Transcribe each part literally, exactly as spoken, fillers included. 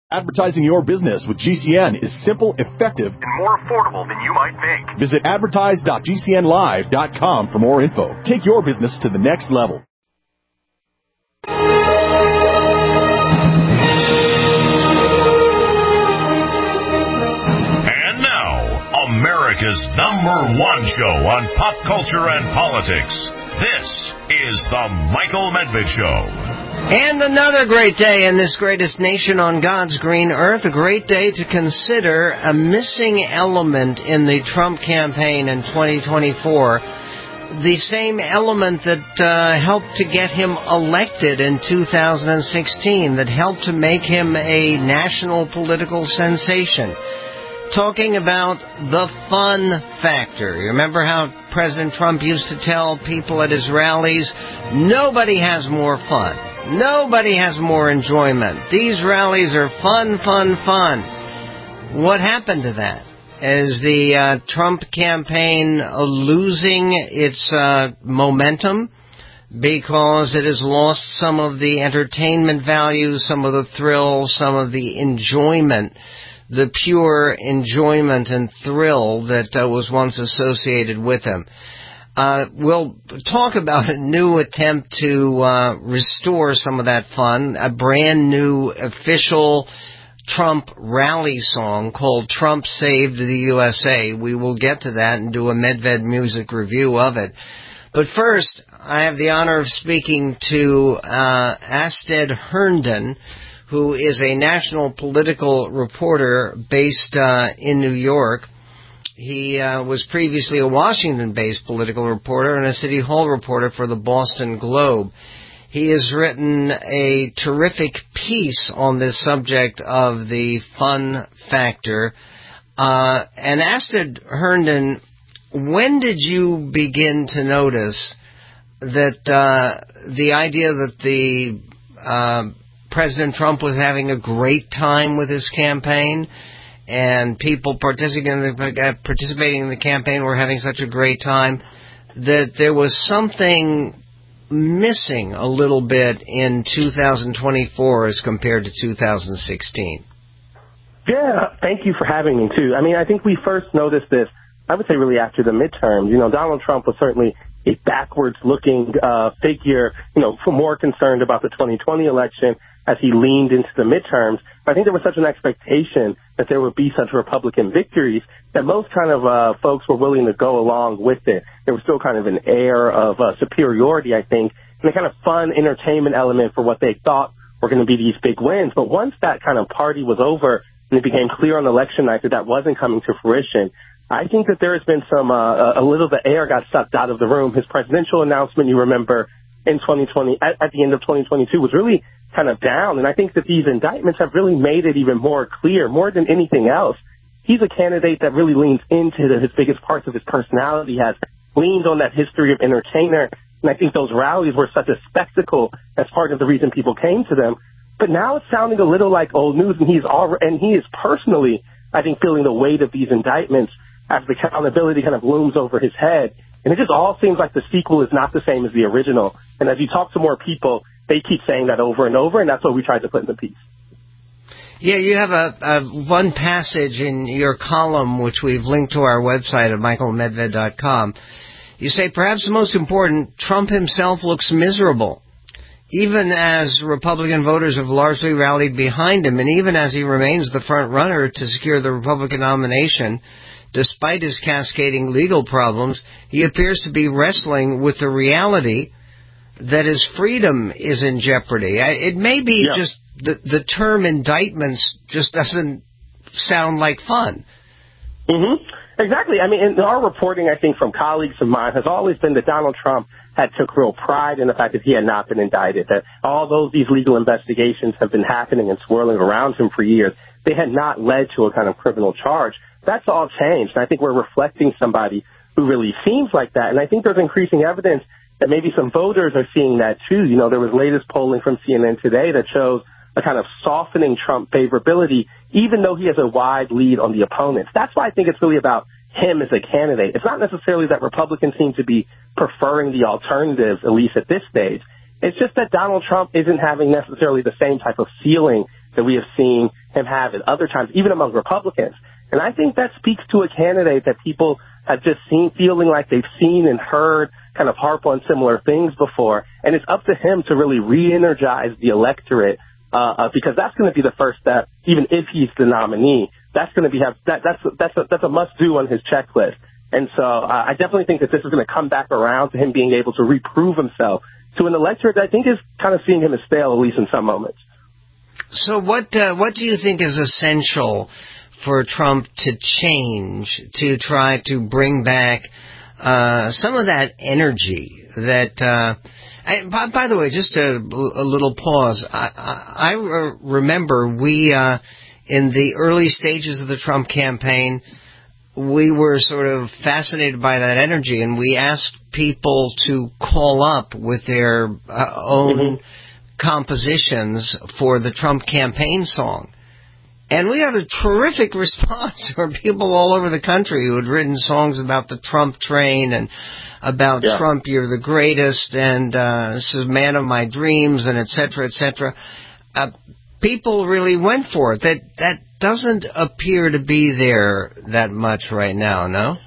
Advertising your business with G C N is simple, effective, and more affordable than you might think. Visit advertise dot g c n live dot com for more info. Take your business to the next level. And now, America's number one show on pop culture and politics. This is The Michael Medved Show. And another great day in this greatest nation on God's green earth, a great day to consider a missing element in the Trump campaign in twenty twenty-four, the same element that uh, helped to get him elected in two thousand sixteen, that helped to make him a national political sensation. Talking about the fun factor. You remember how President Trump used to tell people at his rallies, nobody has more fun. Nobody has more enjoyment. These rallies are fun, fun, fun. What happened to that? Is the uh, Trump campaign uh, losing its uh, momentum because it has lost some of the entertainment value, some of the thrill, some of the enjoyment, the pure enjoyment and thrill that uh, was once associated with him? Uh, we'll talk about a new attempt to uh, restore some of that fun, a brand new official Trump rally song called Trump Saved the U S A. We will get to that and do a Medved music review of it. But first, I have the honor of speaking to uh, Asted Herndon, who is a national political reporter based uh, in New York. He uh, was previously a Washington-based political reporter and a City Hall reporter for the Boston Globe. He has written a terrific piece on this subject of the fun factor. Uh, and Asted Herndon, when did you begin to notice that uh, the idea that the uh, President Trump was having a great time with his campaign, and people participating in, the, participating in the campaign were having such a great time, that there was something missing a little bit in two thousand twenty-four as compared to two thousand sixteen? Yeah, thank you for having me, too. I mean, I think we first noticed this, I would say, really after the midterms. You know, Donald Trump was certainly a backwards-looking uh, figure, you know, more concerned about the twenty twenty election as he leaned into the midterms. I think there was such an expectation that there would be such Republican victories that most kind of uh, folks were willing to go along with it. There was still kind of an air of uh, superiority, I think, and a kind of fun entertainment element for what they thought were going to be these big wins. But once that kind of party was over and it became clear on election night that that wasn't coming to fruition, I think that there has been some, uh, a little the air got sucked out of the room. His presidential announcement, you remember, in twenty twenty, at, at the end of twenty twenty-two, was really kind of down. And I think that these indictments have really made it even more clear, more than anything else. He's a candidate that really leans into the, his biggest parts of his personality, has leaned on that history of entertainer. And I think those rallies were such a spectacle as part of the reason people came to them. But now it's sounding a little like old news, and he's already, and he is personally, I think, feeling the weight of these indictments as the accountability kind of looms over his head. And it just all seems like the sequel is not the same as the original. And as you talk to more people, they keep saying that over and over, and that's what we tried to put in the piece. Yeah, you have a, a one passage in your column, which we've linked to our website at michael medved dot com. You say, perhaps the most important, Trump himself looks miserable, even as Republican voters have largely rallied behind him, and even as he remains the front runner to secure the Republican nomination. Despite his cascading legal problems, he appears to be wrestling with the reality that his freedom is in jeopardy. It may be yeah. just the, the term indictments just doesn't sound like fun. Mm-hmm. Exactly. I mean, in our reporting, I think, from colleagues of mine has always been that Donald Trump had took real pride in the fact that he had not been indicted, that although these legal investigations have been happening and swirling around him for years, they had not led to a kind of criminal charge. That's all changed. And I think we're reflecting somebody who really seems like that. And I think there's increasing evidence that maybe some voters are seeing that too. You know, there was latest polling from C N N today that shows a kind of softening Trump favorability, even though he has a wide lead on the opponents. That's why I think it's really about him as a candidate. It's not necessarily that Republicans seem to be preferring the alternatives, at least at this stage. It's just that Donald Trump isn't having necessarily the same type of ceiling that we have seen him have at other times, even among Republicans. And I think that speaks to a candidate that people have just seen, feeling like they've seen and heard kind of harp on similar things before. And it's up to him to really re-energize the electorate, uh, uh, because that's going to be the first step, even if he's the nominee. That's going to be, have, that, that's, that's a, that's a must-do on his checklist. And so uh, I definitely think that this is going to come back around to him being able to reprove himself to an electorate that I think is kind of seeing him as stale, at least in some moments. So what uh, what do you think is essential for Trump to change to try to bring back uh, some of that energy that... Uh, I, by, by the way, just a, a little pause. I, I, I re- remember we, uh, in the early stages of the Trump campaign, we were sort of fascinated by that energy, and we asked people to call up with their uh, own mm-hmm. compositions for the Trump campaign song. And we had a terrific response from people all over the country who had written songs about the Trump train and about yeah. Trump, you're the greatest, and uh, this is man of my dreams, and et cetera, et cetera. Uh, people really went for it. That that doesn't appear to be there that much right now, no?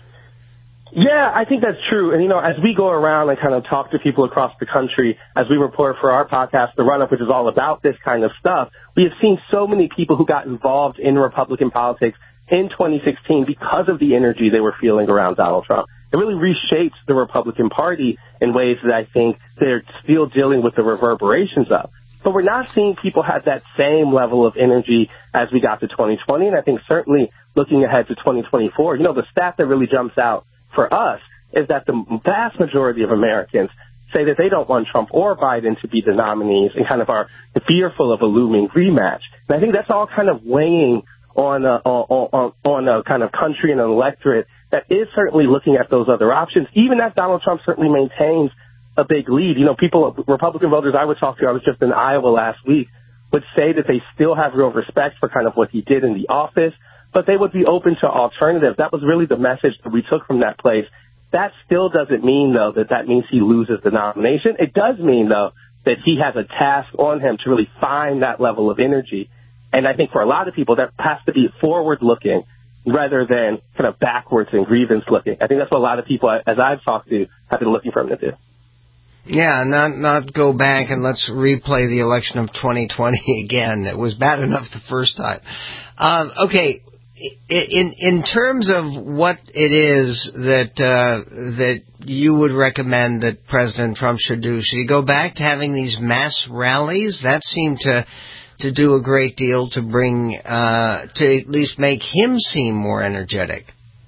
Yeah, I think that's true. And, you know, as we go around and kind of talk to people across the country, as we report for our podcast, The Run-Up, which is all about this kind of stuff, we have seen so many people who got involved in Republican politics in twenty sixteen because of the energy they were feeling around Donald Trump. It really reshaped the Republican Party in ways that I think they're still dealing with the reverberations of. But we're not seeing people have that same level of energy as we got to twenty twenty. And I think certainly looking ahead to twenty twenty-four, you know, the stat that really jumps out for us is that the vast majority of Americans say that they don't want Trump or Biden to be the nominees and kind of are fearful of a looming rematch. And I think that's all kind of weighing on a, on, on a kind of country and an electorate that is certainly looking at those other options, even as Donald Trump certainly maintains a big lead. You know, people, Republican voters I would talk to, I was just in Iowa last week, would say that they still have real respect for kind of what he did in the office, but they would be open to alternatives. That was really the message that we took from that place. That still doesn't mean, though, that that means he loses the nomination. It does mean, though, that he has a task on him to really find that level of energy. And I think for a lot of people, that has to be forward-looking rather than kind of backwards and grievance-looking. I think that's what a lot of people, as I've talked to, have been looking for him to do. Yeah, not not go back and let's replay the election of twenty twenty again. It was bad enough the first time. Um, okay, in in terms of what it is that uh, that you would recommend that President Trump should do, should he go back to having these mass rallies? That seemed to to do a great deal to bring uh, to at least make him seem more energetic.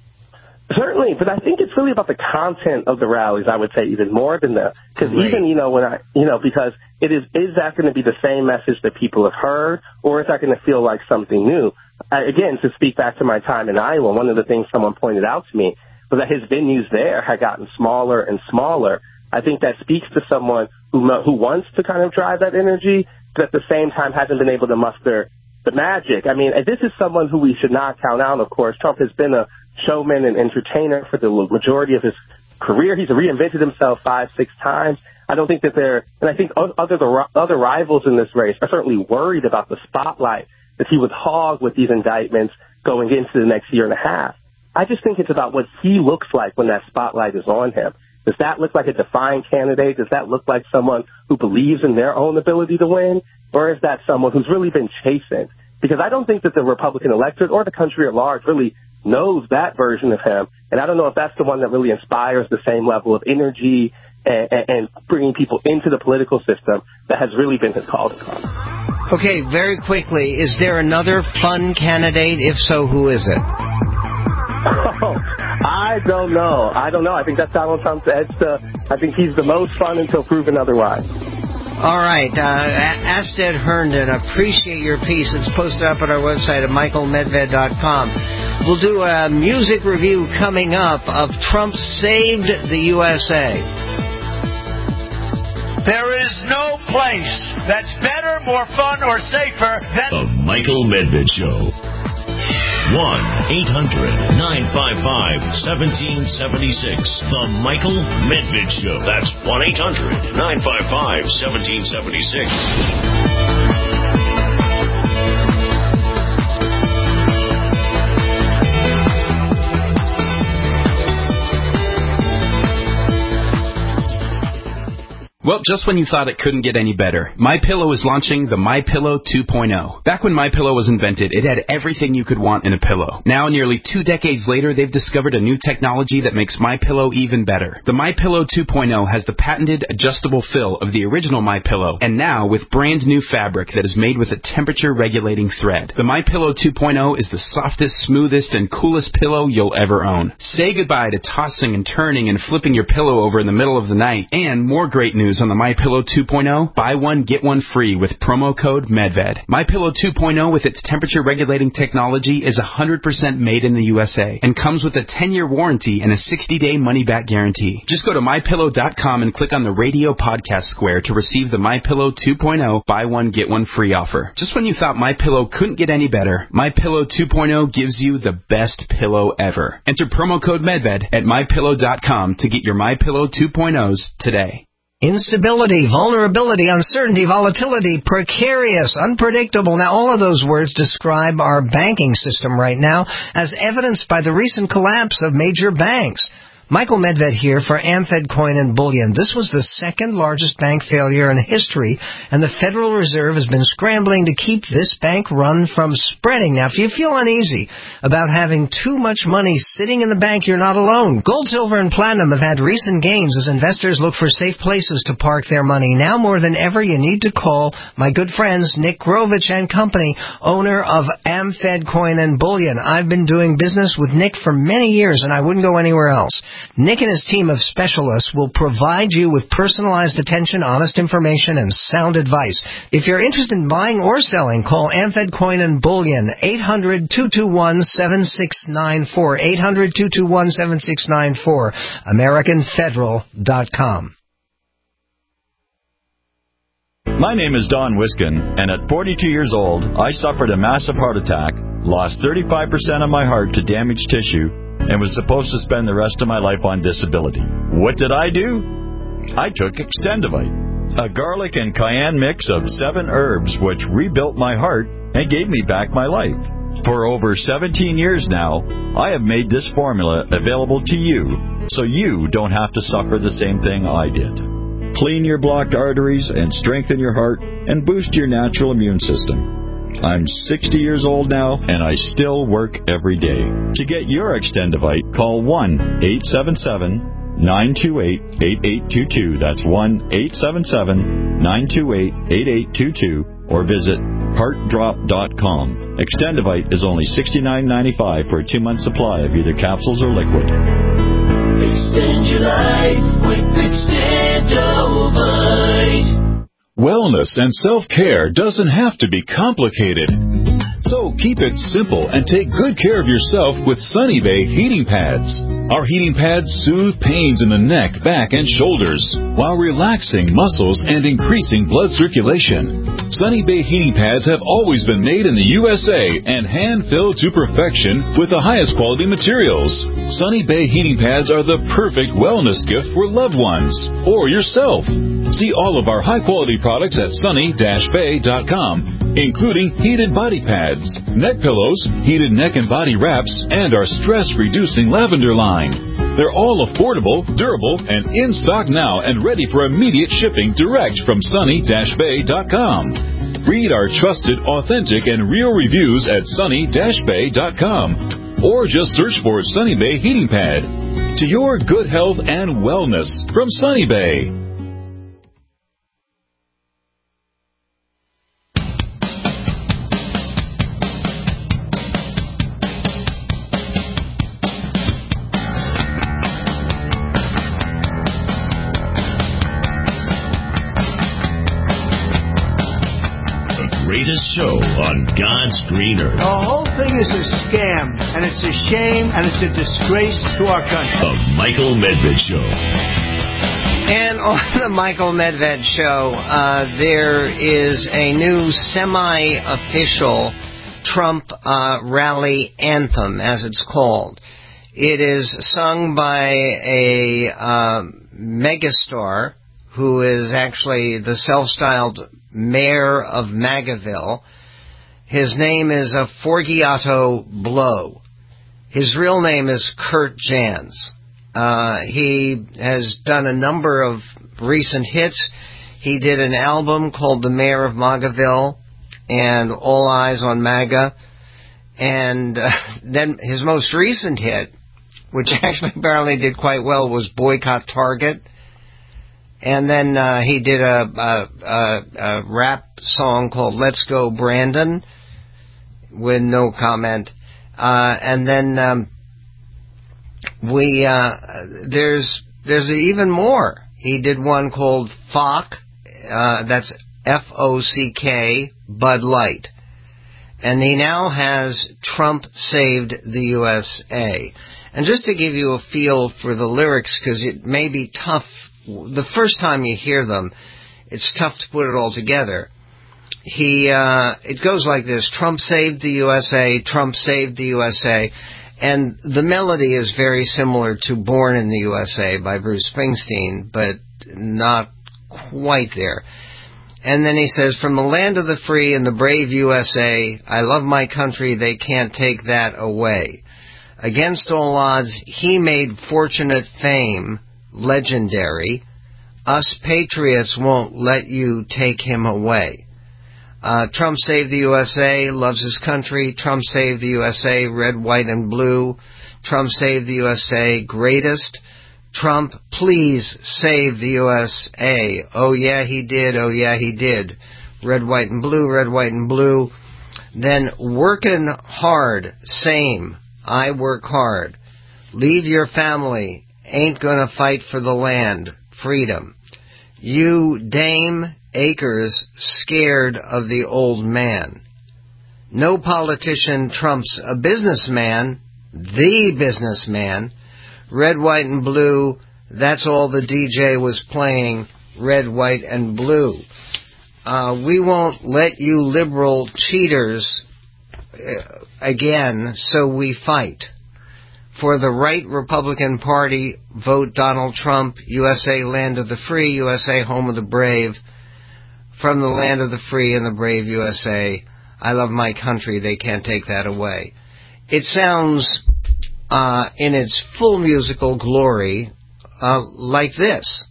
Certainly, but I think it's really about the content of the rallies, I would say, even more than the, because even, you know, when I, you know, because it is, is that going to be the same message that people have heard, or is that going to feel like something new? I, again, to speak back to my time in Iowa, one of the things someone pointed out to me was that his venues there had gotten smaller and smaller. I think that speaks to someone who who wants to kind of drive that energy, but at the same time hasn't been able to muster the magic. I mean, this is someone who we should not count out, of course. Trump has been a showman and entertainer for the majority of his career. He's reinvented himself five, six times. I don't think that they're, and I think other the other rivals in this race are certainly worried about the spotlight that he would hog with these indictments going into the next year and a half. I just think it's about what he looks like when that spotlight is on him. Does that look like a defined candidate? Does that look like someone who believes in their own ability to win? Or is that someone who's really been chastened? Because I don't think that the Republican electorate or the country at large really knows that version of him. And I don't know if that's the one that really inspires the same level of energy and, and, and bringing people into the political system that has really been his call to come. Okay, very quickly, is there another fun candidate? If so, who is it? Oh, I don't know. I don't know. I think that's Donald Trump's edge. To, I think he's the most fun until proven otherwise. All right. Uh, Asted Herndon, appreciate your piece. It's posted up at our website at michael medved dot com. We'll do a music review coming up of Trump Saved the U S A. There is no place that's better, more fun, or safer than The Michael Medved Show. one eight hundred nine five five one seven seven six. The Michael Medved Show. That's one eight hundred nine five five one seven seven six. Well, just when you thought it couldn't get any better, MyPillow is launching the MyPillow two point oh. Back when MyPillow was invented, it had everything you could want in a pillow. Now, nearly two decades later, they've discovered a new technology that makes MyPillow even better. The MyPillow two point oh has the patented adjustable fill of the original MyPillow, and now with brand new fabric that is made with a temperature-regulating thread. The MyPillow two point oh is the softest, smoothest, and coolest pillow you'll ever own. Say goodbye to tossing and turning and flipping your pillow over in the middle of the night. And more great news on the MyPillow two point oh. Buy one, get one free with promo code MedVed. MyPillow two point oh with its temperature-regulating technology is one hundred percent made in the U S A and comes with a ten-year warranty and a sixty-day money-back guarantee. Just go to my pillow dot com and click on the radio podcast square to receive the MyPillow two point oh buy one, get one free offer. Just when you thought MyPillow couldn't get any better, MyPillow two point oh gives you the best pillow ever. Enter promo code MedVed at my pillow dot com to get your MyPillow two point ohs today. Instability, vulnerability, uncertainty, volatility, precarious, unpredictable. Now, all of those words describe our banking system right now, as evidenced by the recent collapse of major banks. Michael Medved here for AmFed Coin and Bullion. This was the second largest bank failure in history, and the Federal Reserve has been scrambling to keep this bank run from spreading. Now, if you feel uneasy about having too much money sitting in the bank, you're not alone. Gold, silver, and platinum have had recent gains as investors look for safe places to park their money. Now more than ever, you need to call my good friends Nick Grovich and Company, owner of AmFed Coin and Bullion. I've been doing business with Nick for many years, and I wouldn't go anywhere else. Nick and his team of specialists will provide you with personalized attention, honest information, and sound advice. If you're interested in buying or selling, call AmFed Coin and Bullion, eight hundred, two two one, seven six nine four, eight hundred, two two one, seven six nine four, American Federal dot com. My name is Don Wiskin, and at forty-two years old, I suffered a massive heart attack, lost thirty-five percent of my heart to damaged tissue, and was supposed to spend the rest of my life on disability. What did I do? I took Extendivite, a garlic and cayenne mix of seven herbs which rebuilt my heart and gave me back my life. For over seventeen years now, I have made this formula available to you so you don't have to suffer the same thing I did. Clean your blocked arteries and strengthen your heart and boost your natural immune system. I'm sixty years old now, and I still work every day. To get your Extendivite, call one eight seven seven, nine two eight, eight eight two two. That's one eight seven seven, nine two eight, eight eight two two, or visit heart drop dot com. Extendivite is only sixty-nine ninety-five for a two-month supply of either capsules or liquid. Extend your life with Extendivite. Wellness and self-care doesn't have to be complicated. So keep it simple and take good care of yourself with Sunny Bay heating pads. Our heating pads soothe pains in the neck, back, and shoulders while relaxing muscles and increasing blood circulation. Sunny Bay heating pads have always been made in the U S A and hand-filled to perfection with the highest quality materials. Sunny Bay heating pads are the perfect wellness gift for loved ones or yourself. See all of our high-quality products at sunny dash bay dot com, including heated body pads, neck pillows, heated neck and body wraps, and our stress-reducing lavender line. They're all affordable, durable, and in stock now and ready for immediate shipping direct from sunny dash bay dot com. Read our trusted, authentic, and real reviews at sunny dash bay dot com, or just search for Sunny Bay Heating Pad. To your good health and wellness from Sunny Bay. Show on God's green earth. The whole thing is a scam, and it's a shame, and it's a disgrace to our country. The Michael Medved Show. And on the Michael Medved Show, uh, there is a new semi-official Trump uh, rally anthem, as it's called. It is sung by a uh, megastar who is actually the self-styled mayor of Magaville. His name is uh, Forgiato Blow. His real name is Kurt Jans. Uh, he has done a number of recent hits. He did an album called The Mayor of Magaville and All Eyes on MAGA. And uh, then his most recent hit, which actually apparently did quite well, was Boycott Target. And then uh, he did a, a, a, a rap song called Let's Go Brandon, with no comment. Uh, and then um, we uh, there's there's even more. He did one called F O C, uh, that's F O C K, Bud Light. And he now has Trump Saved the U S A. And just to give you a feel for the lyrics, because it may be tough, the first time you hear them, it's tough to put it all together. He, uh, it goes like this: Trump saved the U S A, Trump saved the U S A. And the melody is very similar to Born in the U S A by Bruce Springsteen, but not quite there. And then he says, from the land of the free and the brave U S A, I love my country, they can't take that away. Against all odds, he made fortunate fame legendary. Us patriots won't let you take him away. Uh, Trump saved the U S A, loves his country. Trump saved the U S A, red, white, and blue. Trump saved the U S A, greatest. Trump, please save the U S A. Oh, yeah, he did. Oh, yeah, he did. Red, white, and blue, red, white, and blue. Then working hard, same. I work hard. Leave your family. Ain't gonna fight for the land. Freedom. You, Dame Akers, scared of the old man. No politician trumps a businessman. The businessman. Red, white, and blue, that's all the D J was playing, red, white, and blue. Uh, we won't let you liberal cheaters uh, again, so we fight. For the right Republican Party, vote Donald Trump, U S A, land of the free, U S A, home of the brave. From the land of the free and the brave U S A, I love my country, they can't take that away. It sounds... Uh, in its full musical glory, uh, like this.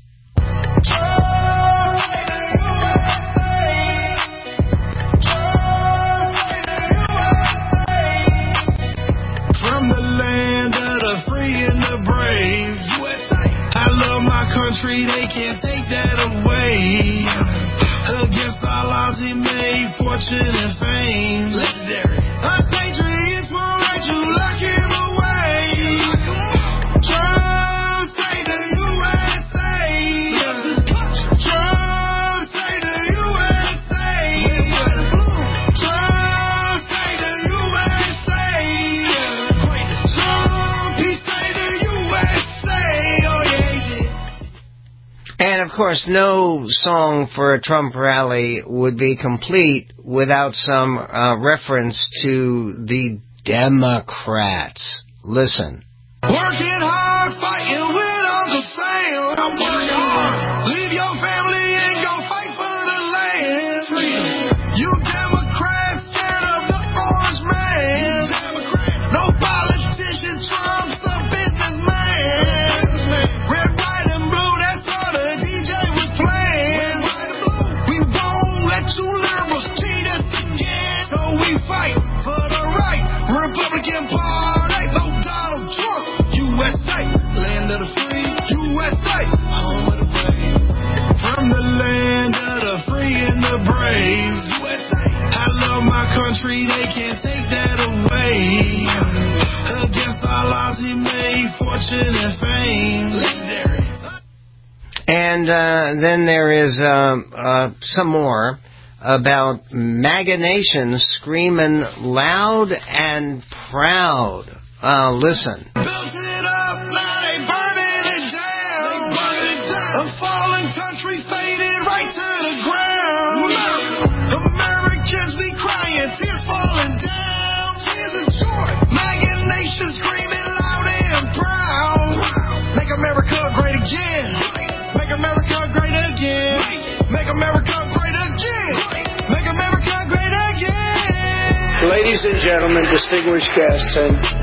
From the land of the free and the brave, U S A, I love my country, they can't take that away. Against all odds, he made fortune and fame. Legendary. Us patriots won't let you lock him away. And of course, no song for a Trump rally would be complete without some uh, reference to the Democrats. Listen. Working hard, fighting with Uncle Sam. I'm working hard. Leave your family and go fight for the land. You Democrats scared of the orange man. No politician trumps the businessman. Red, white, and blue, that's all the D J was playing. We won't let you liberals cheat us again. So we fight for the right Republican Party. Vote Donald Trump. U S A, land of the free, U S A, home of the brave. From the land of the free and the brave, U S A, I love my country, they can't take that away. Against all odds, he made fortune and fame. Legendary. And uh, then there is uh, uh, some more about MAGA Nation screaming loud and proud. Uh, listen. Built it up, now they burning it down. They burning it down. A fallen country faded right to the ground. America. Americans be crying, tears falling down. Tears of joy. MAGA Nation screaming loud and proud. Make America great again. Make America great again. Make America great again. Make America great again. Ladies and gentlemen, distinguished guests, and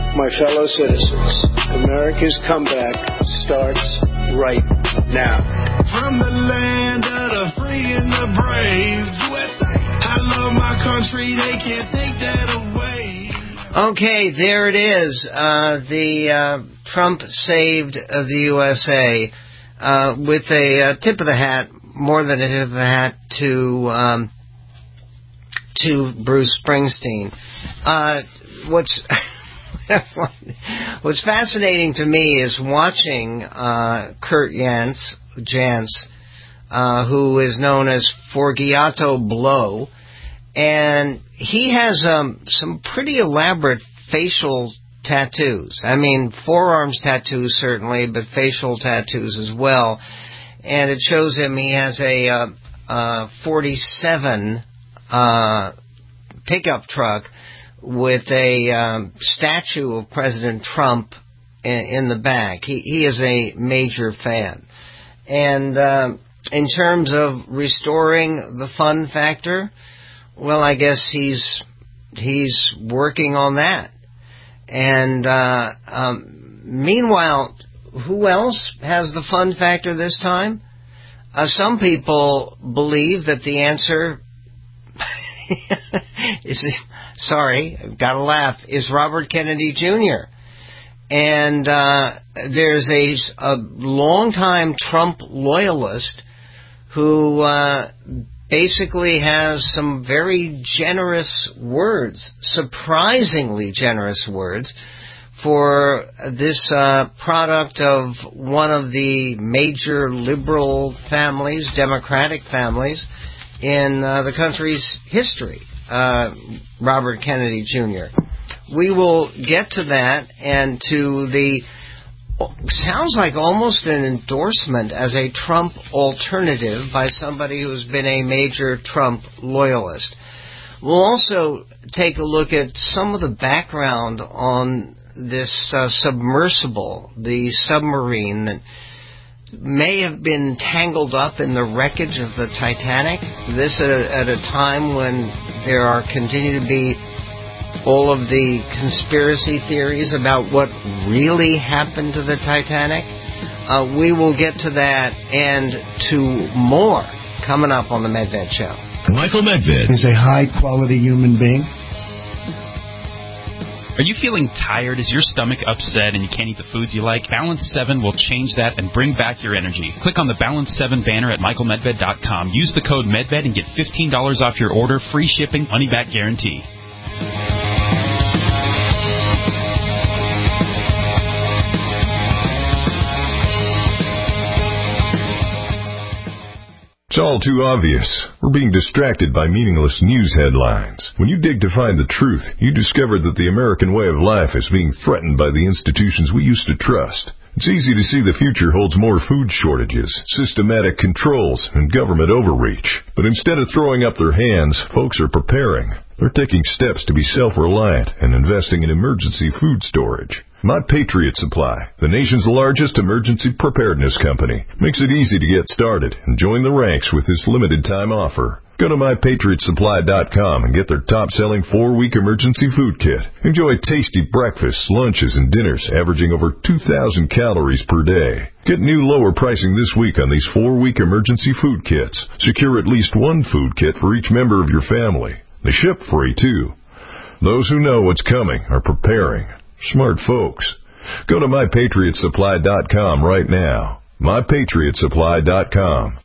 my fellow citizens, America's comeback starts right now. From the land of the free and the brave, U S A, I love my country, they can't take that away. Okay, there it is. Uh, the uh, Trump saved uh, the U S A uh, with a uh, tip of the hat, more than a tip of the hat, to um, to Bruce Springsteen. Uh, what's what's fascinating to me is watching uh, Kurt Jantz, Jantz uh, who is known as Forgiato Blow. And he has um, some pretty elaborate facial tattoos. I mean, forearms tattoos certainly, but facial tattoos as well. And it shows him he has a uh, uh, forty-seven uh, pickup truck with a um, statue of President Trump in, in the back. He, he is a major fan. And uh, in terms of restoring the fun factor, well, I guess he's he's working on that. And uh, um, meanwhile, who else has the fun factor this time? Uh, some people believe that the answer is, sorry, I've got to laugh, is Robert Kennedy Junior And uh, there's a, a longtime Trump loyalist who Uh, basically has some very generous words, surprisingly generous words, for this uh, product of one of the major liberal families, Democratic families, in uh, the country's history, uh, Robert Kennedy Junior We will get to that and to the sounds like almost an endorsement as a Trump alternative by somebody who's been a major Trump loyalist. We'll also take a look at some of the background on this uh, submersible, the submarine that may have been tangled up in the wreckage of the Titanic. This at a, at a time when there are continue to be all of the conspiracy theories about what really happened to the Titanic. Uh, we will get to that and to more coming up on the Medved Show. Michael Medved is a high-quality human being. Are you feeling tired? Is your stomach upset and you can't eat the foods you like? Balance seven will change that and bring back your energy. Click on the Balance seven banner at michael medved dot com. Use the code MEDVED and get fifteen dollars off your order, free shipping, money-back guarantee. It's all too obvious. We're being distracted by meaningless news headlines. When you dig to find the truth, you discover that the American way of life is being threatened by the institutions we used to trust. It's easy to see the future holds more food shortages, systematic controls, and government overreach. But instead of throwing up their hands, folks are preparing. They're taking steps to be self-reliant and investing in emergency food storage. My Patriot Supply, the nation's largest emergency preparedness company, makes it easy to get started and join the ranks with this limited-time offer. Go to my patriot supply dot com and get their top-selling four-week emergency food kit. Enjoy tasty breakfasts, lunches, and dinners averaging over two thousand calories per day. Get new lower pricing this week on these four-week emergency food kits. Secure at least one food kit for each member of your family. They ship free, too. Those who know what's coming are preparing. Smart folks. Go to my patriot supply dot com right now. my patriot supply dot com.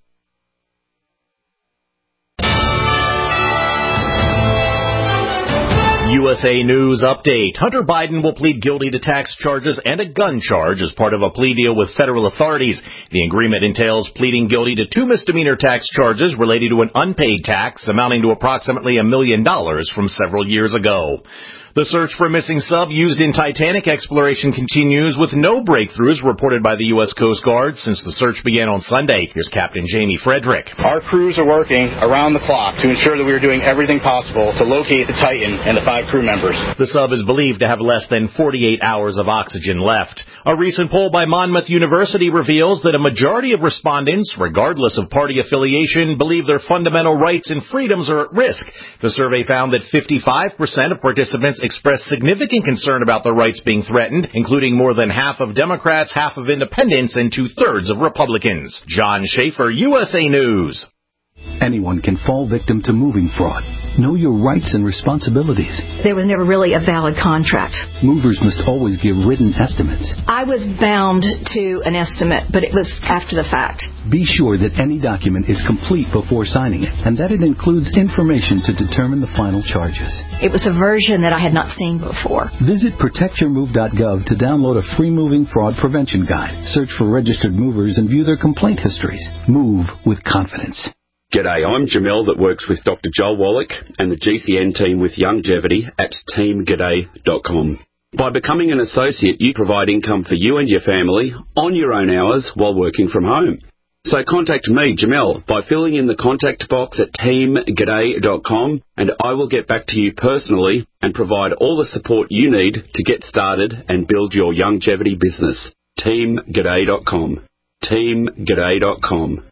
U S A News Update. Hunter Biden will plead guilty to tax charges and a gun charge as part of a plea deal with federal authorities. The agreement entails pleading guilty to two misdemeanor tax charges related to an unpaid tax amounting to approximately a million dollars from several years ago. The search for a missing sub used in Titanic exploration continues with no breakthroughs reported by the U S Coast Guard since the search began on Sunday. Here's Captain Jamie Frederick. Our crews are working around the clock to ensure that we are doing everything possible to locate the Titan and the five crew members. The sub is believed to have less than forty-eight hours of oxygen left. A recent poll by Monmouth University reveals that a majority of respondents, regardless of party affiliation, believe their fundamental rights and freedoms are at risk. The survey found that fifty-five percent of participants expressed significant concern about the rights being threatened, including more than half of Democrats, half of independents, and two-thirds of Republicans. John Schaefer, U S A News. Anyone can fall victim to moving fraud. Know your rights and responsibilities. There was never really a valid contract. Movers must always give written estimates. I was bound to an estimate, but it was after the fact. Be sure that any document is complete before signing it, and that it includes information to determine the final charges. It was a version that I had not seen before. Visit protect your move dot gov to download a free moving fraud prevention guide. Search for registered movers and view their complaint histories. Move with confidence. G'day, I'm Jamel that works with Doctor Joel Wallach and the G C N team with Longevity at team g'day dot com. By becoming an associate, you provide income for you and your family on your own hours while working from home. So contact me, Jamel, by filling in the contact box at team g'day dot com, and I will get back to you personally and provide all the support you need to get started and build your longevity business. team g'day dot com. team g'day dot com.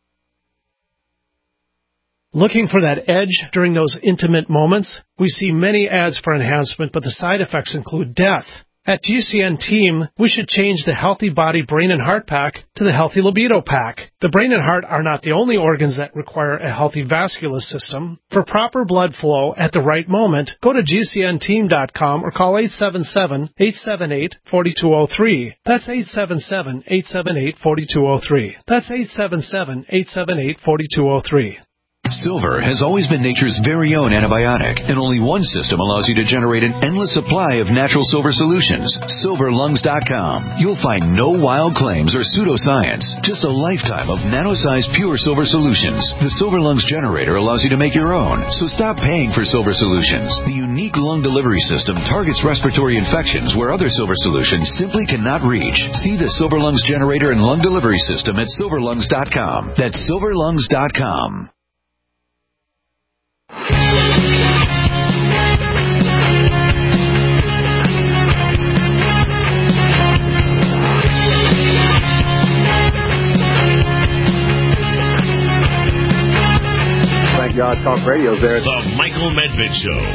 Looking for that edge during those intimate moments? We see many ads for enhancement, but the side effects include death. At G C N Team, we should change the Healthy Body Brain and Heart Pack to the Healthy Libido Pack. The brain and heart are not the only organs that require a healthy vascular system. For proper blood flow at the right moment, go to G C N team dot com or call eight seven seven, eight seven eight, four two zero three. That's eight seven seven, eight seven eight, four two zero three. That's eight seven seven, eight seven eight, four two zero three. Silver has always been nature's very own antibiotic, and only one system allows you to generate an endless supply of natural silver solutions. silver lungs dot com. You'll find no wild claims or pseudoscience, just a lifetime of nano-sized pure silver solutions. The Silver Lungs generator allows you to make your own, so stop paying for silver solutions. The unique lung delivery system targets respiratory infections where other silver solutions simply cannot reach. See the Silver Lungs generator and lung delivery system at silver lungs dot com. That's silver lungs dot com. Thank God Talk Radio's there. The Michael Medved Show.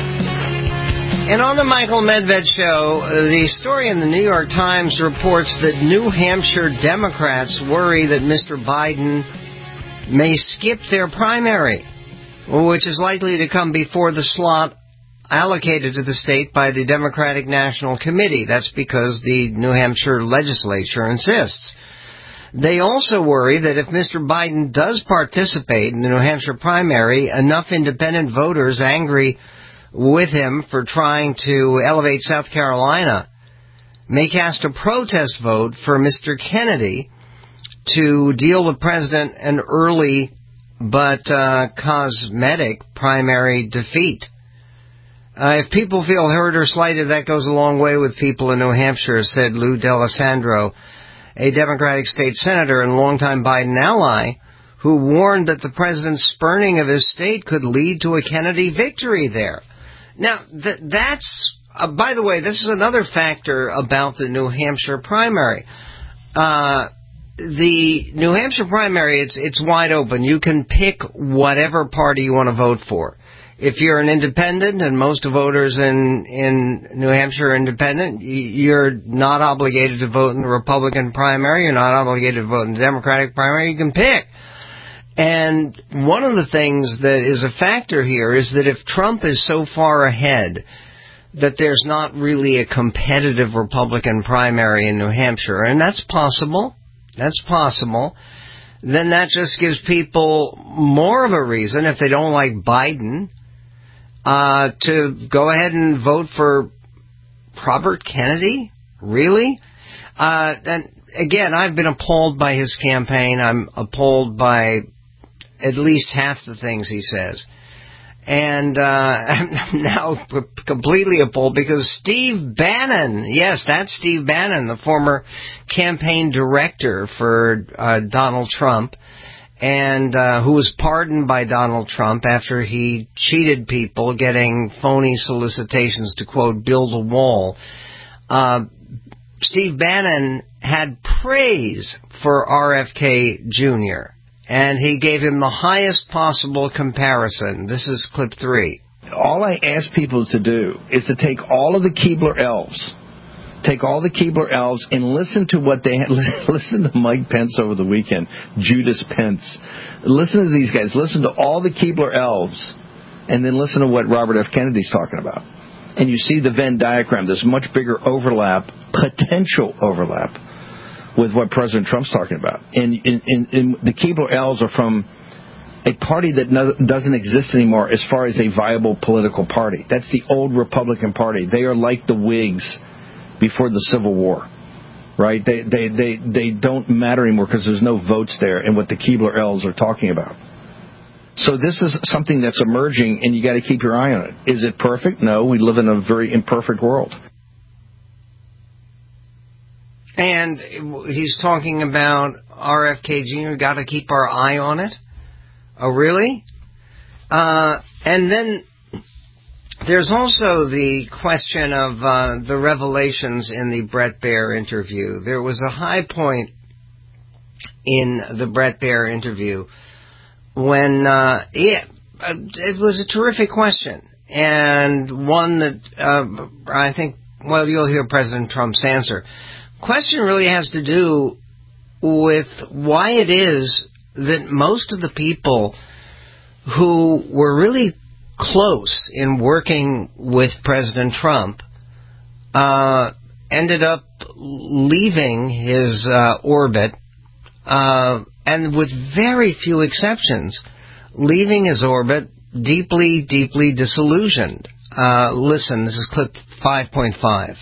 And on the Michael Medved Show, the story in the New York Times reports that New Hampshire Democrats worry that Mister Biden may skip their primary, which is likely to come before the slot allocated to the state by the Democratic National Committee. That's because the New Hampshire legislature insists. They also worry that if Mister Biden does participate in the New Hampshire primary, enough independent voters angry with him for trying to elevate South Carolina may cast a protest vote for Mister Kennedy to deal the president an early but uh, cosmetic primary defeat. Uh, if people feel hurt or slighted, that goes a long way with people in New Hampshire, said Lou D'Alessandro, a Democratic state senator and longtime Biden ally, who warned that the president's spurning of his state could lead to a Kennedy victory there. Now, th- that's, uh, by the way, this is another factor about the New Hampshire primary. Uh, the New Hampshire primary, it's, it's wide open. You can pick whatever party you want to vote for. If you're an independent, and most voters in, in New Hampshire are independent, you're not obligated to vote in the Republican primary. You're not obligated to vote in the Democratic primary. You can pick. And one of the things that is a factor here is that if Trump is so far ahead that there's not really a competitive Republican primary in New Hampshire, and that's possible, that's possible, then that just gives people more of a reason, if they don't like Biden, Uh, to go ahead and vote for Robert Kennedy? Really? Uh, and again, I've been appalled by his campaign. I'm appalled by at least half the things he says. And uh, I'm now completely appalled because Steve Bannon, yes, that's Steve Bannon, the former campaign director for uh, Donald Trump, and uh, who was pardoned by Donald Trump after he cheated people, getting phony solicitations to, quote, build a wall. Uh, Steve Bannon had praise for R F K Junior, and he gave him the highest possible comparison. This is clip three. All I ask people to do is to take all of the Keebler elves, take all the Keebler elves and listen to what they listen to Mike Pence over the weekend, Judas Pence. Listen to these guys. Listen to all the Keebler elves, and then listen to what Robert F. Kennedy's talking about. And you see the Venn diagram. There's much bigger overlap, potential overlap, with what President Trump's talking about. And, and, and, and the Keebler elves are from a party that no, doesn't exist anymore as far as a viable political party. That's the old Republican Party. They are like the Whigs before the Civil War, right? They they they, they don't matter anymore because there's no votes there in what the Keebler elves are talking about. So this is something that's emerging, and you got to keep your eye on it. Is it perfect? No, we live in a very imperfect world. And he's talking about R F K Junior Got to keep our eye on it. Oh, really? Uh, and then there's also the question of uh, the revelations in the Bret Baier interview. There was a high point in the Bret Baier interview when uh, it, it was a terrific question, and one that uh, I think, well, you'll hear President Trump's answer. Question really has to do with why it is that most of the people who were really close in working with President Trump uh, ended up leaving his uh, orbit, uh, and with very few exceptions, leaving his orbit deeply, deeply disillusioned. Uh, listen, this is clip five point five.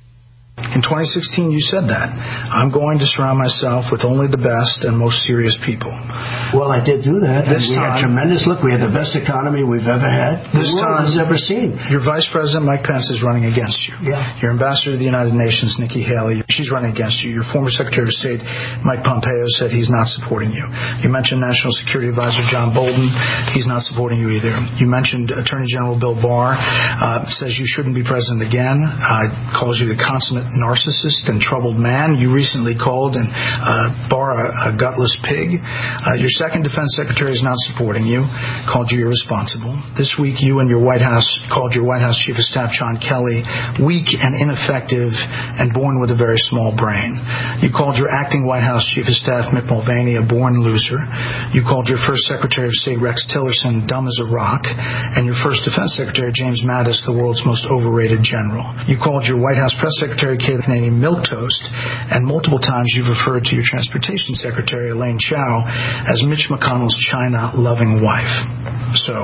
In twenty sixteen, you said that. I'm going to surround myself with only the best and most serious people. Well, I did do that. This and we time, had tremendous. Look, we had the best economy we've ever had. This the world time, has ever seen. Your Vice President, Mike Pence, is running against you. Yeah. Your Ambassador to the United Nations, Nikki Haley, she's running against you. Your former Secretary of State, Mike Pompeo, said he's not supporting you. You mentioned National Security Advisor John Bolton. He's not supporting you either. You mentioned Attorney General Bill Barr, uh, says you shouldn't be president again, uh, calls you the consummate narcissist and troubled man. You recently called and uh, Barr a, a gutless pig. Uh, your second defense secretary is not supporting you, called you irresponsible. This week, you and your White House called your White House Chief of Staff John Kelly weak and ineffective and born with a very small brain. You called your acting White House Chief of Staff Mick Mulvaney a born loser. You called your first Secretary of State Rex Tillerson dumb as a rock, and your first Defense Secretary James Mattis the world's most overrated general. You called your White House Press Secretary Kayleigh Canadian milquetoast, and multiple times you've referred to your Transportation Secretary Elaine Chao as Mitch McConnell's China-loving wife. So,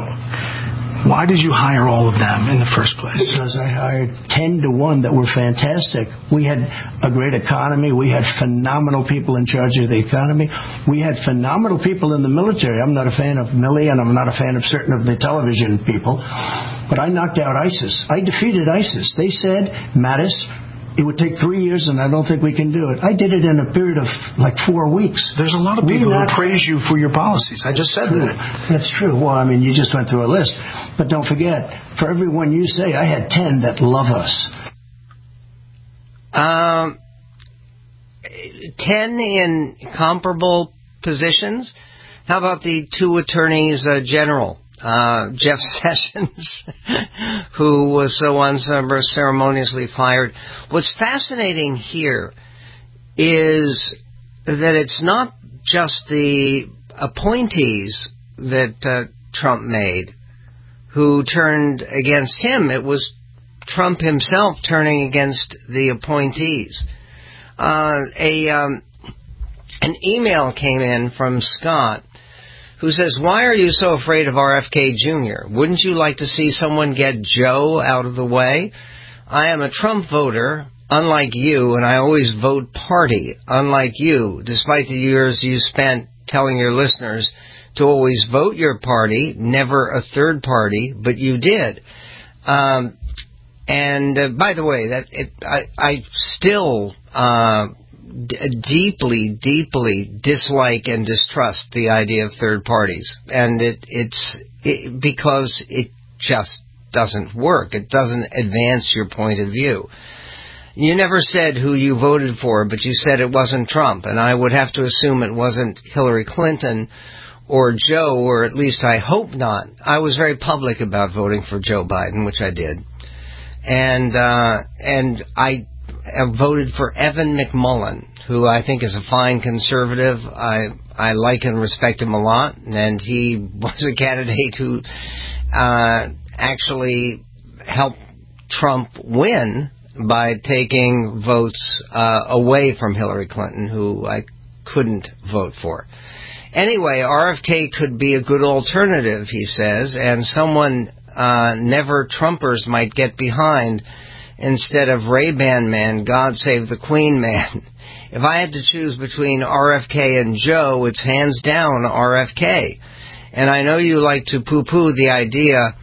why did you hire all of them in the first place? Because I hired ten to one that were fantastic. We had a great economy. We had phenomenal people in charge of the economy. We had phenomenal people in the military. I'm not a fan of Milley, and I'm not a fan of certain of the television people. But I knocked out ISIS. I defeated ISIS. They said, Mattis, it would take three years, and I don't think we can do it. I did it in a period of like four weeks. There's a lot of people who praise you for your policies. I just said true. that. That's true. Well, I mean, you just went through a list. But don't forget, for every one you say, I had ten that love us. Um, ten in comparable positions? How about the two attorneys uh, general? Uh, Jeff Sessions, who was so unceremoniously fired. What's fascinating here is that it's not just the appointees that uh, Trump made who turned against him. It was Trump himself turning against the appointees. Uh, a um, an email came in from Scott, who says, why are you so afraid of R F K Junior? Wouldn't you like to see someone get Joe out of the way? I am a Trump voter, unlike you, and I always vote party, unlike you, despite the years you spent telling your listeners to always vote your party, never a third party, but you did. Um, and uh, by the way, that it, I, I still... Uh, D- deeply, deeply dislike and distrust the idea of third parties, and it, it's it, because it just doesn't work. It doesn't advance your point of view. You never said who you voted for, but you said it wasn't Trump, and I would have to assume it wasn't Hillary Clinton or Joe, or at least I hope not. I was very public about voting for Joe Biden, which I did. And uh, and I voted for Evan McMullin, who I think is a fine conservative. I I like and respect him a lot, and he was a candidate who uh, actually helped Trump win by taking votes uh, away from Hillary Clinton, who I couldn't vote for. Anyway, R F K could be a good alternative, he says, and someone uh, never Trumpers might get behind instead of Ray-Ban man, God Save the Queen man. If I had to choose between R F K and Joe, it's hands down R F K. And I know you like to poo-poo the idea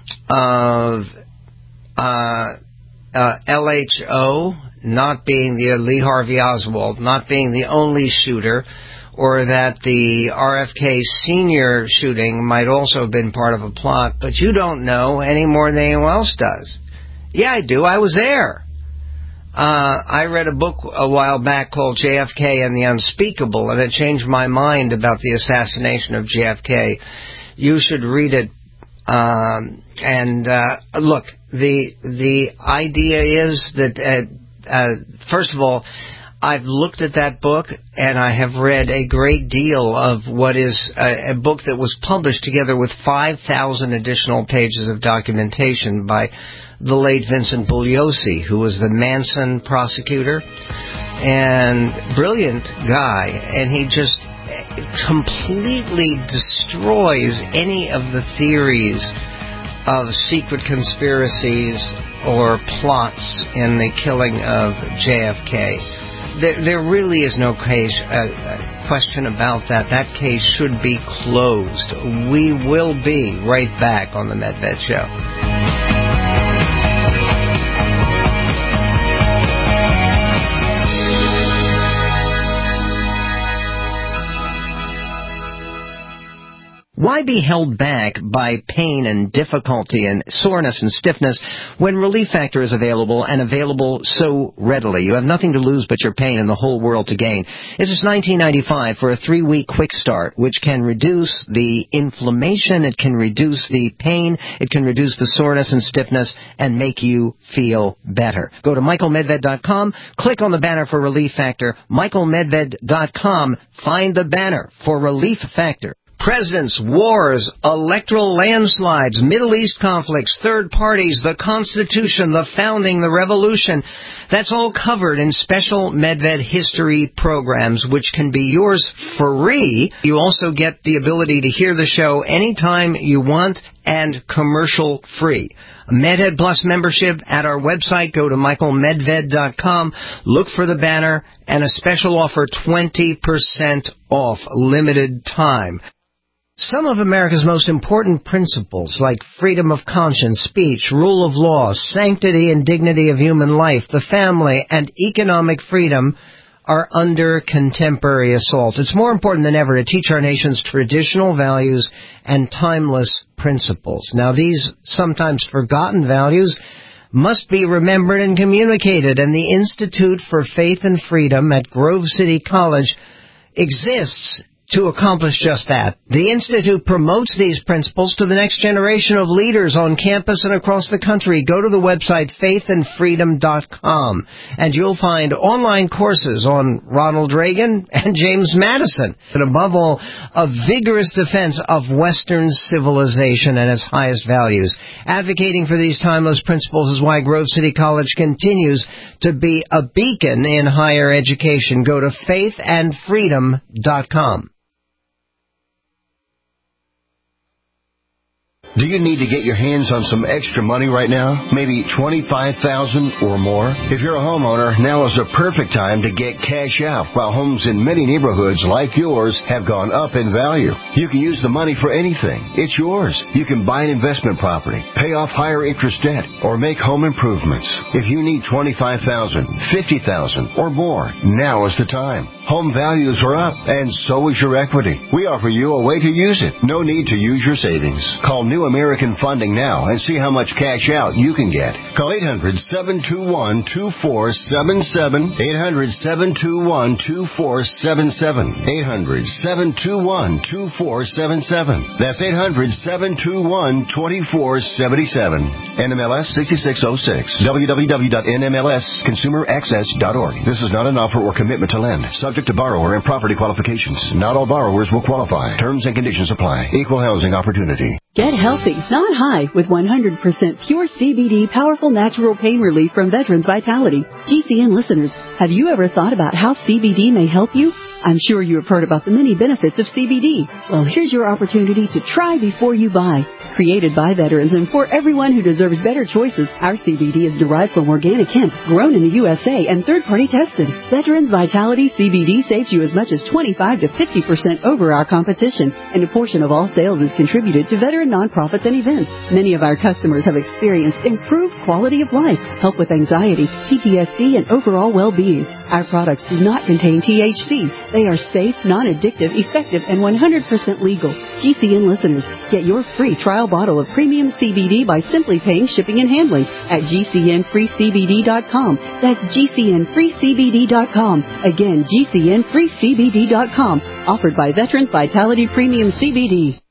of uh, uh, L H O not being the Lee Harvey Oswald, not being the only shooter, or that the R F K senior shooting might also have been part of a plot, but you don't know any more than anyone else does. Yeah, I do. I was there. Uh, I read a book a while back called J F K and the Unspeakable, and it changed my mind about the assassination of J F K. You should read it. Um, and uh, look, the the idea is that, uh, uh, first of all, I've looked at that book, and I have read a great deal of what is a, a book that was published together with five thousand additional pages of documentation by the late Vincent Bugliosi, who was the Manson prosecutor, and brilliant guy, and he just completely destroys any of the theories of secret conspiracies or plots in the killing of J F K. There, there really is no case, uh, question about that. That case should be closed. We will be right back on the Medved Show. Why be held back by pain and difficulty and soreness and stiffness when Relief Factor is available and available so readily? You have nothing to lose but your pain and the whole world to gain. It's just nineteen ninety-five for a three-week quick start, which can reduce the inflammation, it can reduce the pain, it can reduce the soreness and stiffness, and make you feel better. Go to Michael Medved dot com, click on the banner for Relief Factor, Michael Medved dot com, find the banner for Relief Factor. Presidents, wars, electoral landslides, Middle East conflicts, third parties, the Constitution, the founding, the revolution. That's all covered in special Medved history programs, which can be yours free. You also get the ability to hear the show anytime you want and commercial free. Medhead Plus membership at our website. Go to Michael Medved dot com. Look for the banner and a special offer, twenty percent off, limited time. Some of America's most important principles, like freedom of conscience, speech, rule of law, sanctity and dignity of human life, the family, and economic freedom, are under contemporary assault. It's more important than ever to teach our nation's traditional values and timeless principles. Now, these sometimes forgotten values must be remembered and communicated, and the Institute for Faith and Freedom at Grove City College exists to accomplish just that. The Institute promotes these principles to the next generation of leaders on campus and across the country. Go to the website faith and freedom dot com, and you'll find online courses on Ronald Reagan and James Madison, and above all, a vigorous defense of Western civilization and its highest values. Advocating for these timeless principles is why Grove City College continues to be a beacon in higher education. Go to faith and freedom dot com. Do you need to get your hands on some extra money right now? Maybe twenty-five thousand dollars or more? If you're a homeowner, now is the perfect time to get cash out while homes in many neighborhoods like yours have gone up in value. You can use the money for anything. It's yours. You can buy an investment property, pay off higher interest debt, or make home improvements. If you need twenty-five thousand dollars, fifty thousand dollars, or more, now is the time. Home values are up, and so is your equity. We offer you a way to use it. No need to use your savings. Call New American Funding now and see how much cash out you can get. Call eight hundred, seven two one, two four seven seven, eight hundred, seven two one, two four seven seven, eight hundred, seven two one, two four seven seven. That's eight hundred, seven two one, two four seven seven. N M L S sixty-six oh six. w w w dot n m l s consumer access dot org. This is not an offer or commitment to lend. Subject to borrower and property qualifications. Not all borrowers will qualify. Terms and conditions apply. Equal housing opportunity. Get healthy, not high, with one hundred percent pure C B D powerful natural pain relief from Veterans Vitality. G C N listeners, have you ever thought about how C B D may help you? I'm sure you have heard about the many benefits of C B D. Well, here's your opportunity to try before you buy. Created by veterans and for everyone who deserves better choices, our C B D is derived from organic hemp, grown in the U S A, and third-party tested. Veterans Vitality C B D saves you as much as twenty-five to fifty percent over our competition, and a portion of all sales is contributed to veteran nonprofits and events. Many of our customers have experienced improved quality of life, help with anxiety, P T S D, and overall well-being. Our products do not contain T H C. They are safe, non-addictive, effective, and one hundred percent legal. G C N listeners, get your free trial bottle of premium C B D by simply paying shipping and handling at G C N free C B D dot com. That's G C N free C B D dot com. Again, G C N free C B D dot com. Offered by Veterans Vitality Premium C B D.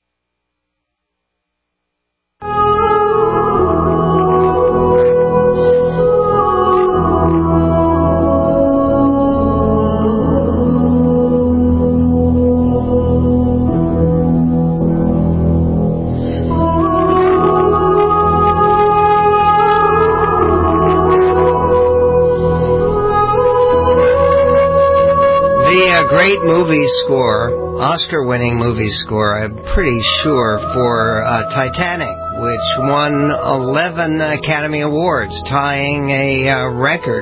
Great movie score, Oscar-winning movie score, I'm pretty sure, for uh, Titanic, which won eleven Academy Awards, tying a uh, record.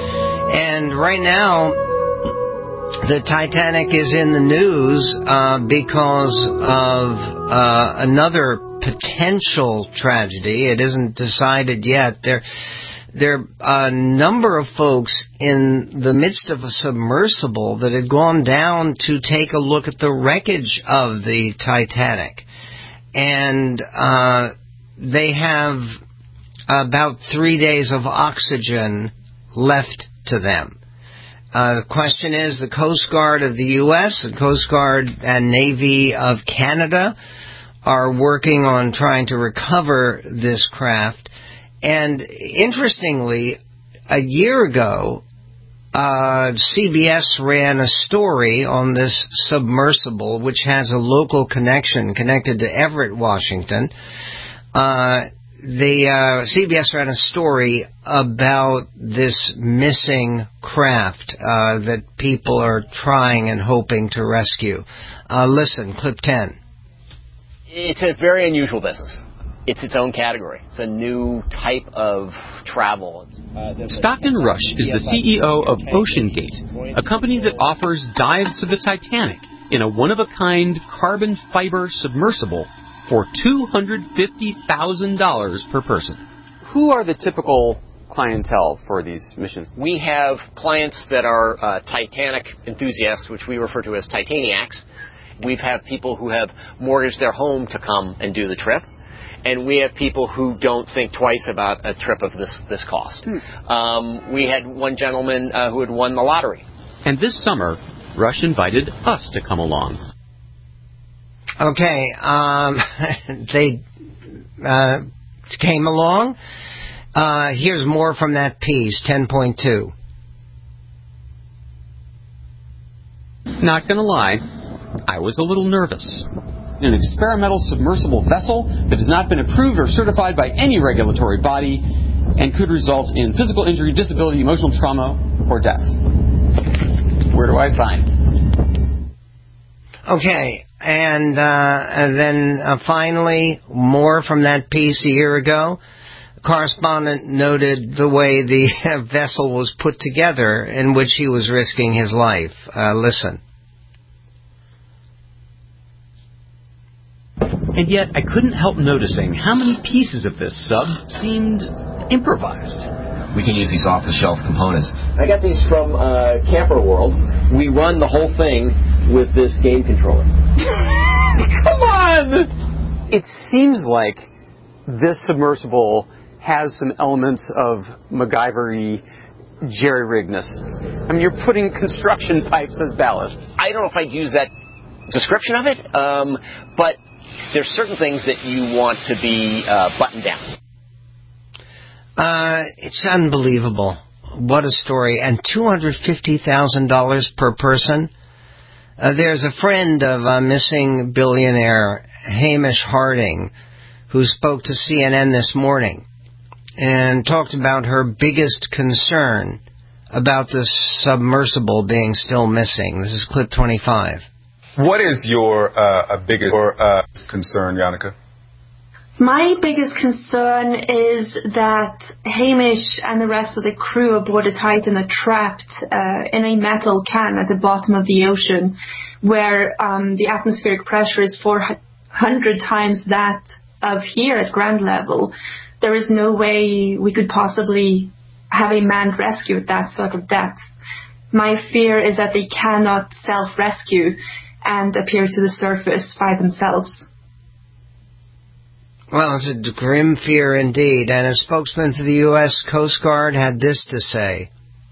And right now, the Titanic is in the news uh, because of uh, another potential tragedy. It isn't decided yet. There There are a number of folks in the midst of a submersible that had gone down to take a look at the wreckage of the Titanic. And uh, they have about three days of oxygen left to them. Uh, the question is, the Coast Guard of the U S, the Coast Guard and Navy of Canada are working on trying to recover this craft. And interestingly, a year ago, uh, C B S ran a story on this submersible, which has a local connection, connected to Everett, Washington. Uh, the uh, C B S ran a story about this missing craft uh, that people are trying and hoping to rescue. Uh, listen, clip ten. It's a very unusual business. It's its own category. It's a new type of travel. Uh, Stockton Rush is the C E O of OceanGate, a company that offers dives to the Titanic in a one-of-a-kind carbon fiber submersible for two hundred fifty thousand dollars per person. Who are the typical clientele for these missions? We have clients that are uh, Titanic enthusiasts, which we refer to as Titaniacs. We've had people who have mortgaged their home to come and do the trip. And we have people who don't think twice about a trip of this, this cost. Hmm. Um, we had one gentleman uh, who had won the lottery. And this summer, Rush invited us to come along. Okay, um, they uh, came along. Uh, here's more from that piece, ten point two. Not going to lie, I was a little nervous. An experimental submersible vessel that has not been approved or certified by any regulatory body and could result in physical injury, disability, emotional trauma, or death. Where do I sign? Okay, and, uh, and then uh, finally, more from that piece a year ago. Correspondent noted the way the vessel was put together in which he was risking his life. Uh, listen. And yet, I couldn't help noticing how many pieces of this sub seemed improvised. we can use these off-the-shelf components. I got these from uh, Camper World. We run the whole thing with this game controller. Come on! It seems like this submersible has some elements of MacGyver-y jerry-rigness. I mean, you're putting construction pipes as ballast. I don't know if I'd use that description of it, um, but there's certain things that you want to be uh, buttoned down. Uh, it's unbelievable. What a story. And two hundred fifty thousand dollars per person. Uh, there's a friend of a missing billionaire, Hamish Harding, who spoke to C N N this morning and talked about her biggest concern about the submersible being still missing. This is clip twenty-five. What is your uh, biggest or, uh, concern, Yannicka? My biggest concern is that Hamish and the rest of the crew aboard the Titan are trapped uh, in a metal can at the bottom of the ocean, where um, the atmospheric pressure is four hundred times that of here at ground level. There is no way we could possibly have a manned rescue at that sort of depth. My fear is that they cannot self-rescue and appear to the surface by themselves. Well, it's a grim fear indeed, and a spokesman for the U S Coast Guard had this to say.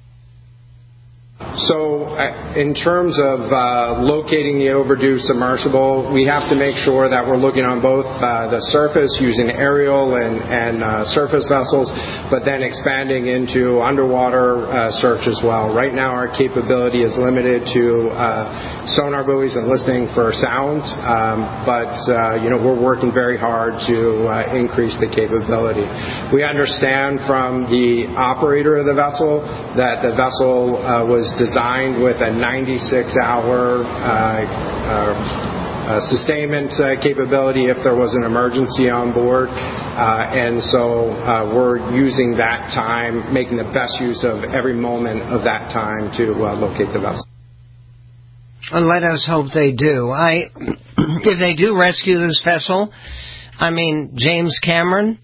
So uh, in terms of uh, locating the overdue submersible, we have to make sure that we're looking on both uh, the surface using aerial and, and uh, surface vessels, but then expanding into underwater uh, search as well. Right now our capability is limited to uh, sonar buoys and listening for sounds, um, but uh, you know, we're working very hard to uh, increase the capability. We understand from the operator of the vessel that the vessel uh, was designed with a ninety-six hour uh, uh, uh, sustainment uh, capability if there was an emergency on board. Uh, and so uh, we're using that time, making the best use of every moment of that time to uh, locate the vessel. Well, let us hope they do. I, if they do rescue this vessel, I mean, James Cameron...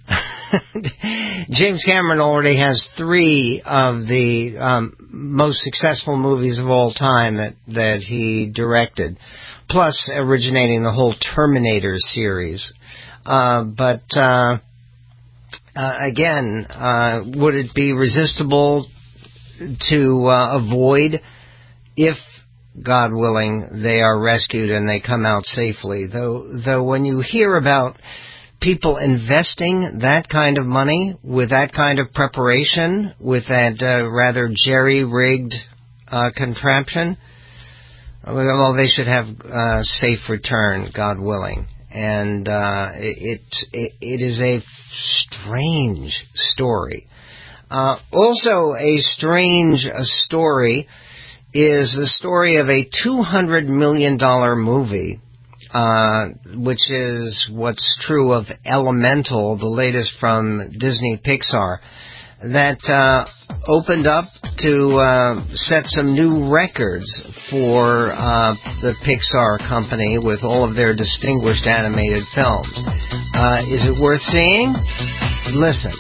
James Cameron already has three of the um, most successful movies of all time that, that he directed, plus originating the whole Terminator series. Uh, but uh, uh, again, uh, would it be resistible to uh, avoid if, God willing, they are rescued and they come out safely? Though, though when you hear about people investing that kind of money with that kind of preparation, with that uh, rather jerry-rigged uh, contraption, well, they should have uh, safe return, God willing. And uh, it, it it is a strange story. Uh, also, a strange uh, story is the story of a two hundred million dollars movie, Uh, which is what's true of Elemental, the latest from Disney Pixar, that uh, opened up to uh, set some new records for uh, the Pixar company with all of their distinguished animated films. Uh, is it worth seeing? Listen.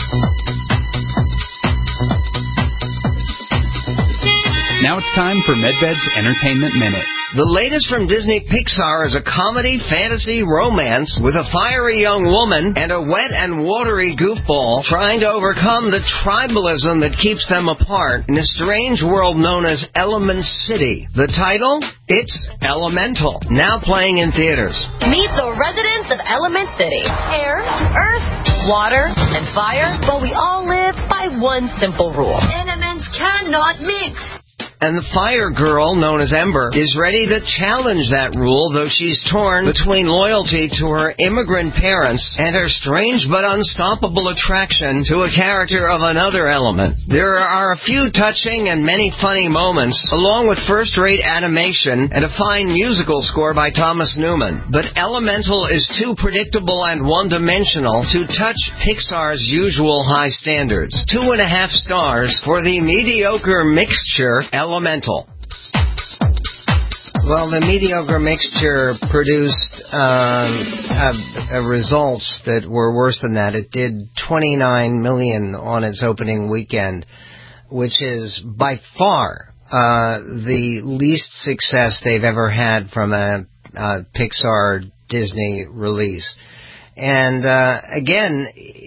Now it's time for MedBed's Entertainment Minute. The latest from Disney Pixar is a comedy, fantasy, romance with a fiery young woman and a wet and watery goofball trying to overcome the tribalism that keeps them apart in a strange world known as Element City. The title? It's Elemental, now playing in theaters. Meet the residents of Element City. Air, earth, water, and fire, but we all live by one simple rule. Elements cannot mix. And the fire girl, known as Ember, is ready to challenge that rule, though she's torn between loyalty to her immigrant parents and her strange but unstoppable attraction to a character of another element. There are a few touching and many funny moments, along with first-rate animation and a fine musical score by Thomas Newman. But Elemental is too predictable and one-dimensional to touch Pixar's usual high standards. Two and a half stars for the mediocre mixture Elemental. Well, the mediocre mixture produced um, uh, uh, results that were worse than that. It did twenty-nine million dollars on its opening weekend, which is by far uh, the least success they've ever had from a, a Pixar Disney release. And uh, again,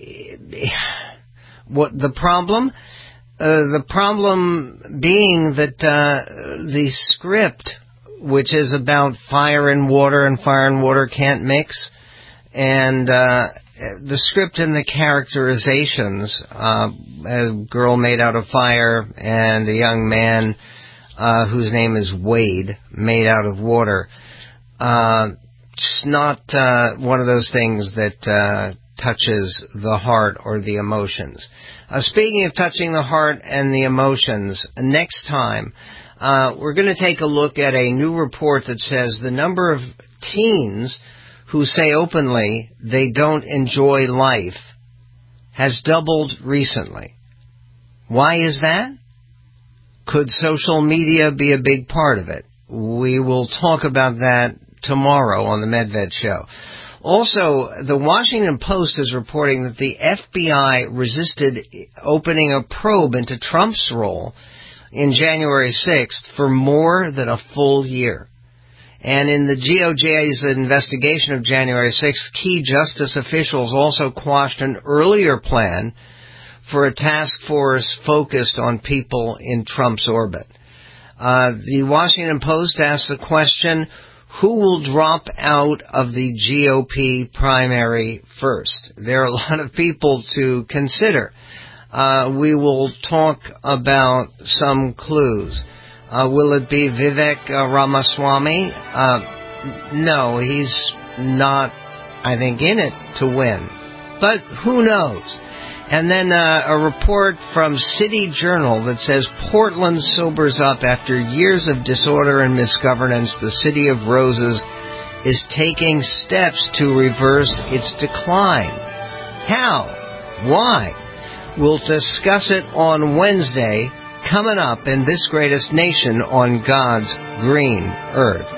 what the problem? Uh, the problem being that uh, the script, which is about fire and water, and fire and water can't mix, and uh, the script and the characterizations, uh, a girl made out of fire and a young man uh, whose name is Wade, made out of water. Uh, it's not uh, one of those things that uh, touches the heart or the emotions. Uh, speaking of touching the heart and the emotions, next time uh, we're going to take a look at a new report that says the number of teens who say openly they don't enjoy life has doubled recently. Why is that? Could social media be a big part of it? We will talk about that tomorrow on the Medved Show. Also, the Washington Post is reporting that the F B I resisted opening a probe into Trump's role in January sixth for more than a full year. And in the G O J's investigation of January sixth, key justice officials also quashed an earlier plan for a task force focused on people in Trump's orbit. Uh, the Washington Post asked the question, who will drop out of the G O P primary first? There are a lot of people to consider. Uh, we will talk about some clues. Uh, will it be Vivek uh, Ramaswamy? Uh, no, he's not, I think, in it to win. But who knows? And then uh, a report from City Journal that says Portland sobers up after years of disorder and misgovernance. The City of Roses is taking steps to reverse its decline. How? Why? We'll discuss it on Wednesday, coming up in This Greatest Nation on God's Green Earth.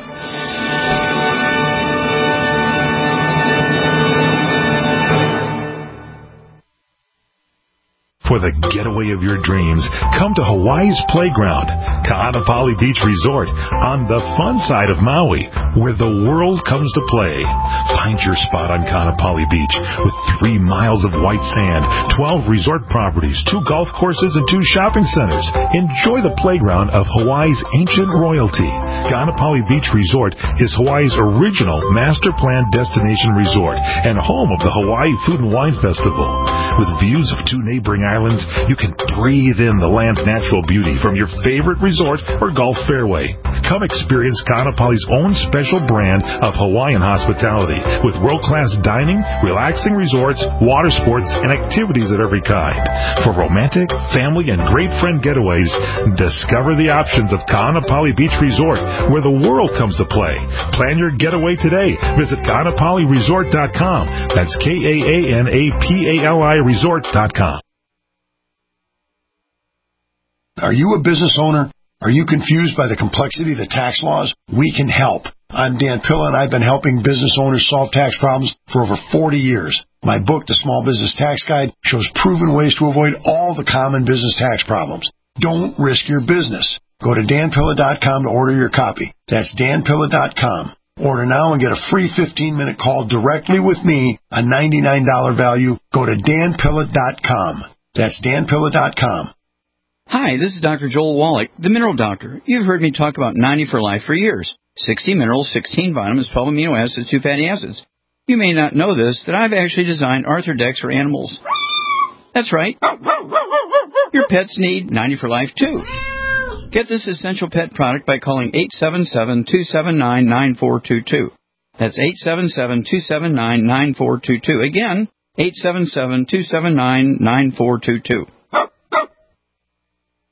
For the getaway of your dreams, come to Hawaii's Playground, Ka'anapali Beach Resort, on the fun side of Maui, where the world comes to play. Find your spot on Ka'anapali Beach with three miles of white sand, twelve resort properties, two golf courses, and two shopping centers. Enjoy the playground of Hawaii's ancient royalty. Ka'anapali Beach Resort is Hawaii's original master plan destination resort and home of the Hawaii Food and Wine Festival. With views of two neighboring islands, you can breathe in the land's natural beauty from your favorite resort or golf fairway. Come experience Ka'anapali's own special brand of Hawaiian hospitality with world-class dining, relaxing resorts, water sports, and activities of every kind. For romantic, family, and great friend getaways, discover the options of Ka'anapali Beach Resort, where the world comes to play. Plan your getaway today. Visit Ka'anapali Resort dot com. That's K A A N A P A L I Resort dot com. Are you a business owner? Are you confused by the complexity of the tax laws? We can help. I'm Dan Pilla, and I've been helping business owners solve tax problems for over forty years. My book, The Small Business Tax Guide, shows proven ways to avoid all the common business tax problems. Don't risk your business. Go to Dan Pilla dot com to order your copy. That's Dan Pilla dot com. Order now and get a free fifteen-minute call directly with me, a ninety-nine dollars value. Go to Dan Pilla dot com. That's Dan Pilla dot com. Hi, this is Doctor Joel Wallach, the Mineral Doctor. You've heard me talk about ninety for Life for years. sixty minerals, sixteen vitamins, twelve amino acids, two fatty acids. You may not know this, that I've actually designed Arthrodex for animals. That's right. Your pets need ninety for Life, too. Get this essential pet product by calling eight seven seven, two seven nine, nine four two two. That's eight seven seven, two seven nine, nine four two two. Again, eight seven seven, two seven nine, nine four two two.